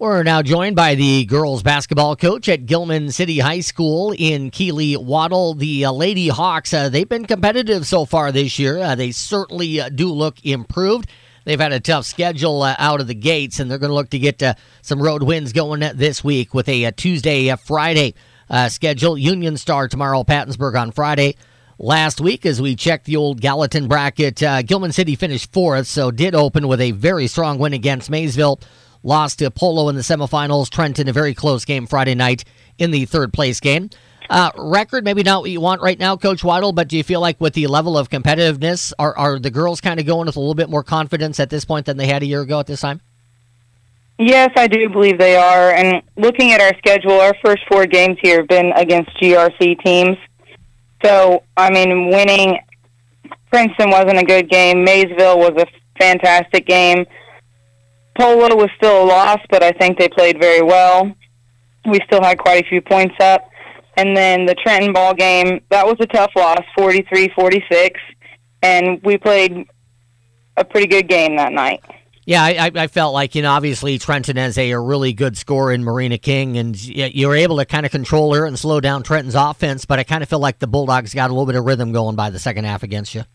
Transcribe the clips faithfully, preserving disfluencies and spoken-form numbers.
We're now joined by the girls basketball coach at Gilman City High School in Keeley Waddle. The uh, Lady Hawks, uh, they've been competitive so far this year. Uh, they certainly uh, do look improved. They've had a tough schedule uh, out of the gates, and they're going to look to get uh, some road wins going this week with a, a Tuesday, uh, Friday uh, schedule. Union Star tomorrow, Pattonsburg on Friday. Last week, as we checked the old Gallatin bracket, uh, Gilman City finished fourth, so did open with a very strong win against Maysville. Lost to Polo in the semifinals. Trenton, a very close game Friday night in the third place game. Uh, record, maybe not what you want right now, Coach Waddle, but do you feel like with the level of competitiveness, are, are the girls kind of going with a little bit more confidence at this point than they had a year ago at this time? Yes, I do believe they are. And looking at our schedule, our first four games here have been against G R C teams. So, I mean, winning Princeton wasn't a good game. Maysville was a fantastic game. Polo was still a loss, but I think they played very well. We still had quite a few points up. And then the Trenton ball game, that was a tough loss, forty-three forty-six, and we played a pretty good game that night. Yeah, I, I felt like, you know, obviously Trenton has a, a really good scorer in Marina King, and you were able to kind of control her and slow down Trenton's offense, but I kind of feel like the Bulldogs got a little bit of rhythm going by the second half against you.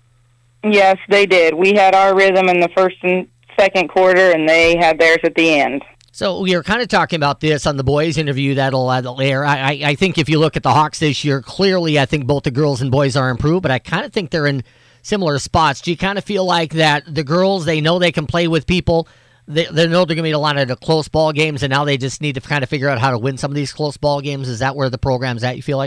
Yes, they did. We had our rhythm in the first and second quarter, and they had theirs at the end. So we were kind of talking about this on the boys' interview that'll uh, air. I, I, I think if you look at the Hawks this year, clearly I think both the girls and boys are improved, but I kind of think they're in similar spots. Do you kind of feel like that the girls, they know they can play with people, they, they know they're going to be a lot of the close ball games, and now they just need to kind of figure out how to win some of these close ball games? Is that where the program's at, you feel like?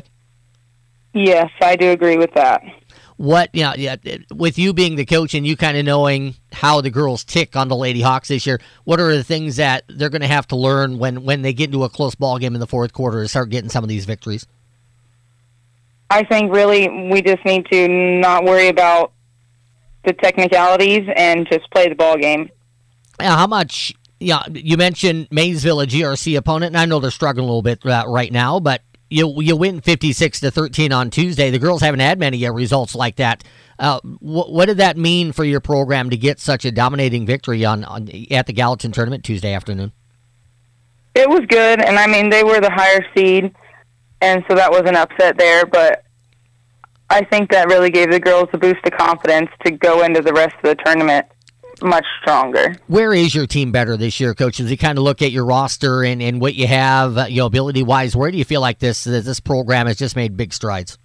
Yes, I do agree with that. What, you know, yeah, with you being the coach and you kind of knowing how the girls tick on the Lady Hawks this year, what are the things that they're going to have to learn when, when they get into a close ball game in the fourth quarter to start getting some of these victories? I think really we just need to not worry about the technicalities and just play the ball game. Now, how much, yeah, you mentioned Maysville, a G R C opponent, and I know they're struggling a little bit uh, right now, but You you win fifty-six to thirteen on Tuesday. The girls haven't had many uh, results like that. Uh, wh- what did that mean for your program to get such a dominating victory on, on at the Gallatin tournament Tuesday afternoon? It was good, and I mean they were the higher seed, and so that was an upset there. But I think that really gave the girls a boost of confidence to go into the rest of the tournament much stronger. Where is your team better this year, Coach? As you kind of look at your roster and, and what you have, uh, you know, ability-wise, where do you feel like this this program has just made big strides?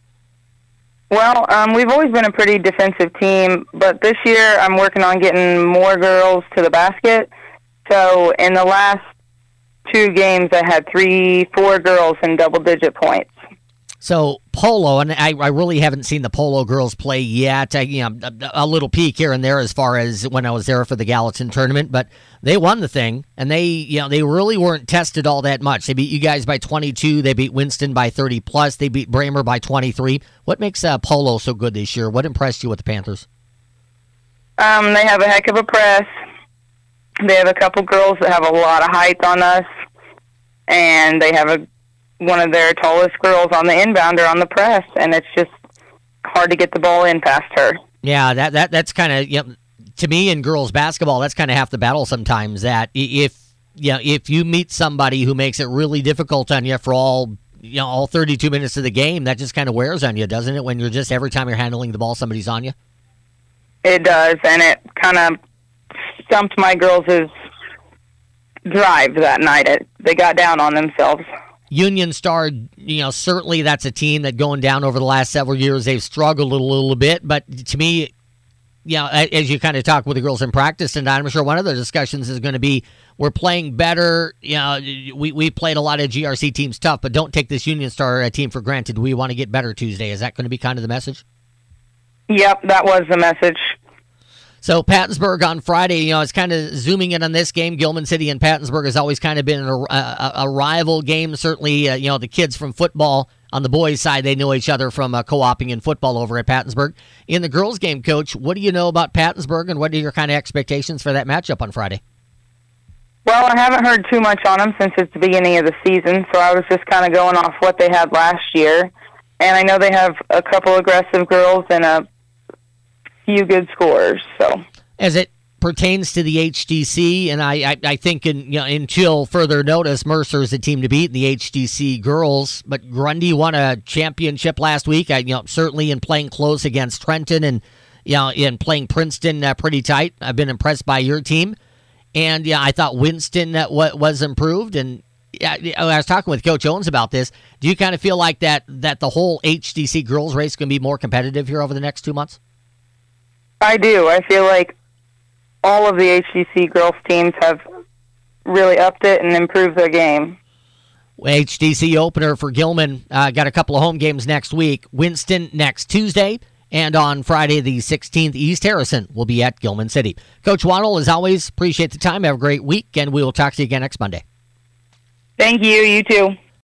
Well, um, we've always been a pretty defensive team, but this year I'm working on getting more girls to the basket. So in the last two games, I had three, four girls in double-digit points. So Polo, and I, I really haven't seen the Polo girls play yet. I, you know, a, a little peek here and there as far as when I was there for the Gallatin tournament, but they won the thing, and they, you know, they really weren't tested all that much. They beat you guys by twenty-two. They beat Winston by thirty plus. They beat Bramer by twenty-three. What makes uh, Polo so good this year? What impressed you with the Panthers? Um, they have a heck of a press. They have a couple girls that have a lot of height on us, and they have a one of their tallest girls on the inbounder on the press, and it's just hard to get the ball in past her. Yeah, that that that's kind of, you know, to me in girls basketball, that's kind of half the battle sometimes. That if you know, if you meet somebody who makes it really difficult on you for all you know all thirty-two minutes of the game, that just kind of wears on you, doesn't it? When you're just every time you're handling the ball, somebody's on you. It does, and it kind of stumped my girls' drive that night. It, they got down on themselves. Union Star, you know, certainly that's a team that going down over the last several years, they've struggled a little bit. But to me, you know, as you kind of talk with the girls in practice, and I'm sure one of the discussions is going to be, we're playing better. You know, we, we played a lot of G R C teams tough, but don't take this Union Star team for granted. We want to get better Tuesday. Is that going to be kind of the message? Yep, that was the message. So Pattonsburg on Friday, you know, it's kind of zooming in on this game. Gilman City and Pattonsburg has always kind of been a, a, a rival game. Certainly, uh, you know, the kids from football on the boys' side, they know each other from uh, co-oping in football over at Pattonsburg. In the girls' game, Coach, what do you know about Pattonsburg, and what are your kind of expectations for that matchup on Friday? Well, I haven't heard too much on them since it's the beginning of the season, so I was just kind of going off what they had last year. And I know they have a couple aggressive girls and a few good scorers. So as it pertains to the H D C, and I, I, I think in, you know, until further notice, Mercer is the team to beat in the H D C girls. But Grundy won a championship last week. I, you know, certainly in playing close against Trenton and you know in playing Princeton uh, pretty tight. I've been impressed by your team, and yeah, I thought Winston uh, w- was improved. And yeah, I was talking with Coach Owens about this. Do you kind of feel like that that the whole H D C girls race can be more competitive here over the next two months? I do. I feel like all of the H D C girls teams have really upped it and improved their game. H D C opener for Gilman. Uh, got a couple of home games next week. Winston next Tuesday, and on Friday the sixteenth, East Harrison will be at Gilman City. Coach Waddle, as always, appreciate the time. Have a great week, and we will talk to you again next Monday. Thank you. You too.